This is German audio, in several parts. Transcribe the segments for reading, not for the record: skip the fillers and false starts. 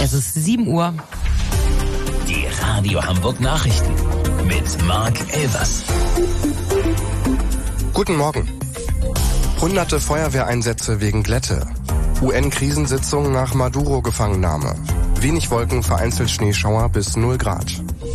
Es ist 7 Uhr. Die Radio Hamburg Nachrichten mit Marc Elvers. Guten Morgen. Hunderte Feuerwehreinsätze wegen Glätte. UN-Krisensitzung nach Maduro-Gefangennahme. Wenig Wolken, vereinzelt Schneeschauer bis 0 Grad.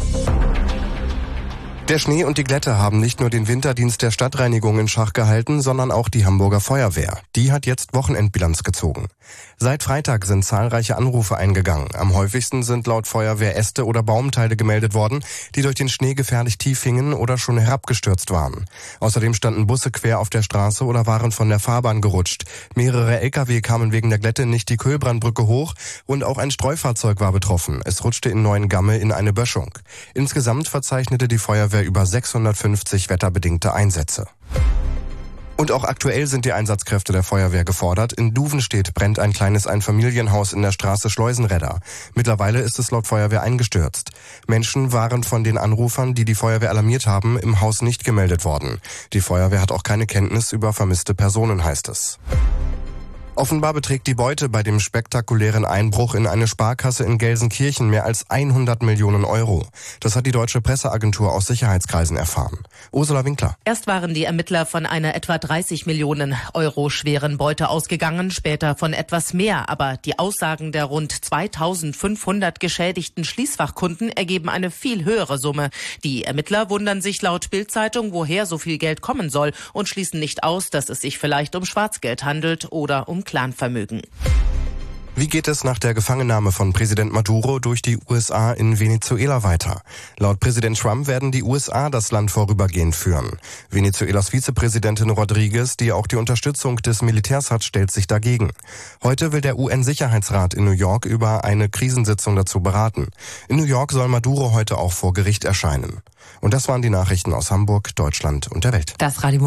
Der Schnee und die Glätte haben nicht nur den Winterdienst der Stadtreinigung in Schach gehalten, sondern auch die Hamburger Feuerwehr. Die hat jetzt Wochenendbilanz gezogen. Seit Freitag sind zahlreiche Anrufe eingegangen. Am häufigsten sind laut Feuerwehr Äste oder Baumteile gemeldet worden, die durch den Schnee gefährlich tief hingen oder schon herabgestürzt waren. Außerdem standen Busse quer auf der Straße oder waren von der Fahrbahn gerutscht. Mehrere Lkw kamen wegen der Glätte nicht die Köhlbrandbrücke hoch und auch ein Streufahrzeug war betroffen. Es rutschte in Neuengamme in eine Böschung. Insgesamt verzeichnete die Feuerwehr über 650 wetterbedingte Einsätze. Und auch aktuell sind die Einsatzkräfte der Feuerwehr gefordert. In Duvenstedt brennt ein kleines Einfamilienhaus in der Straße Schleusenredder. Mittlerweile ist es laut Feuerwehr eingestürzt. Menschen waren von den Anrufern, die die Feuerwehr alarmiert haben, im Haus nicht gemeldet worden. Die Feuerwehr hat auch keine Kenntnis über vermisste Personen, heißt es. Offenbar beträgt die Beute bei dem spektakulären Einbruch in eine Sparkasse in Gelsenkirchen mehr als 100 Millionen Euro. Das hat die deutsche Presseagentur aus Sicherheitskreisen erfahren. Ursula Winkler. Erst waren die Ermittler von einer etwa 30 Millionen Euro schweren Beute ausgegangen, später von etwas mehr. Aber die Aussagen der rund 2500 geschädigten Schließfachkunden ergeben eine viel höhere Summe. Die Ermittler wundern sich laut Bild-Zeitung, woher so viel Geld kommen soll und schließen nicht aus, dass es sich vielleicht um Schwarzgeld handelt oder um Clanvermögen. Wie geht es nach der Gefangennahme von Präsident Maduro durch die USA in Venezuela weiter? Laut Präsident Trump werden die USA das Land vorübergehend führen. Venezuelas Vizepräsidentin Rodriguez, die auch die Unterstützung des Militärs hat, stellt sich dagegen. Heute will der UN-Sicherheitsrat in New York über eine Krisensitzung dazu beraten. In New York soll Maduro heute auch vor Gericht erscheinen. Und das waren die Nachrichten aus Hamburg, Deutschland und der Welt. Das Radio